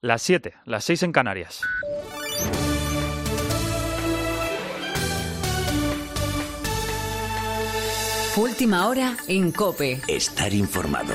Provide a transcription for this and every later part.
Las 7, las 6 en Canarias. Última hora en COPE. Estar informado.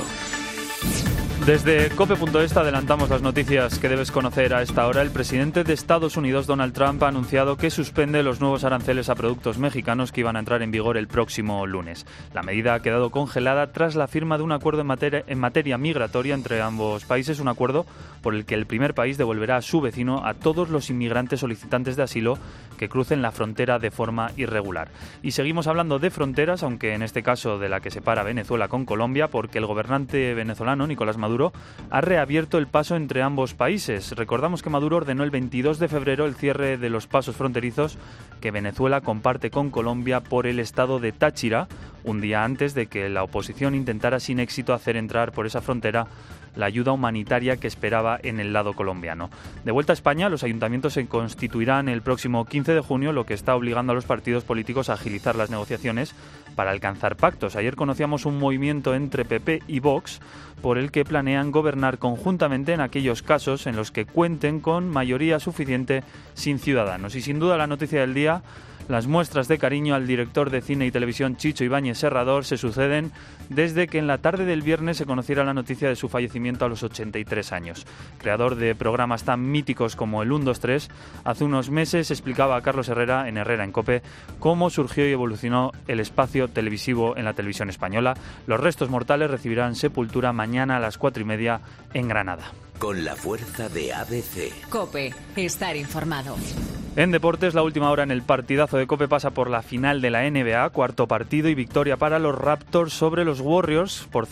Desde COPE.es te adelantamos las noticias que debes conocer a esta hora. El presidente de Estados Unidos, Donald Trump, ha anunciado que suspende los nuevos aranceles a productos mexicanos que iban a entrar en vigor el próximo lunes. La medida ha quedado congelada tras la firma de un acuerdo en materia migratoria entre ambos países, un acuerdo por el que el primer país devolverá a su vecino a todos los inmigrantes solicitantes de asilo que crucen la frontera de forma irregular. Y seguimos hablando de fronteras, aunque en este caso de la que separa Venezuela con Colombia, porque el gobernante venezolano, Nicolás Maduro, ha reabierto el paso entre ambos países. Recordamos que Maduro ordenó el 22 de febrero el cierre de los pasos fronterizos que Venezuela comparte con Colombia por el estado de Táchira, un día antes de que la oposición intentara sin éxito hacer entrar por esa frontera la ayuda humanitaria que esperaba en el lado colombiano. De vuelta a España, los ayuntamientos se constituirán el próximo 15 de junio, lo que está obligando a los partidos políticos a agilizar las negociaciones para alcanzar pactos. Ayer conocíamos un movimiento entre PP y Vox por el que planean gobernar conjuntamente en aquellos casos en los que cuenten con mayoría suficiente sin Ciudadanos. Y sin duda la noticia del día: las muestras de cariño al director de cine y televisión Chicho Ibáñez Serrador se suceden desde que en la tarde del viernes se conociera la noticia de su fallecimiento a los 83 años. Creador de programas tan míticos como el 1, 2, 3, hace unos meses explicaba a Carlos Herrera en COPE cómo surgió y evolucionó el espacio televisivo en la televisión española. Los restos mortales recibirán sepultura mañana a las 4:30 en Granada. Con la fuerza de ABC. COPE. Estar informado. En deportes, la última hora en el partidazo de COPE pasa por la final de la NBA, cuarto partido y victoria para los Raptors sobre los Warriors por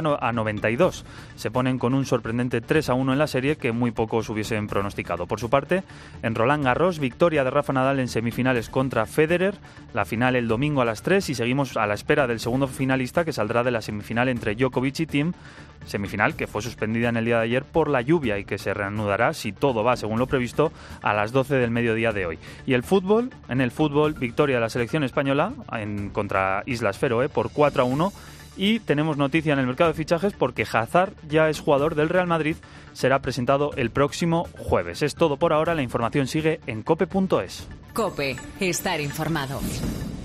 105-92. Se ponen con un sorprendente 3-1 en la serie que muy pocos hubiesen pronosticado. Por su parte, en Roland Garros, victoria de Rafa Nadal en semifinales contra Federer, la final el domingo a las 3 y seguimos a la espera del segundo finalista que saldrá de la semifinal entre Djokovic y Thiem, semifinal que fue suspendida en el día de ayer por la lluvia y que se reanudará, si todo va según lo previsto, a las 12 del mediodía de hoy. Y el fútbol, en el fútbol, victoria de la selección española contra Islas Feroe por 4-1. Y tenemos noticia en el mercado de fichajes porque Hazard ya es jugador del Real Madrid, será presentado el próximo jueves. Es todo por ahora, la información sigue en cope.es. COPE. Estar informado.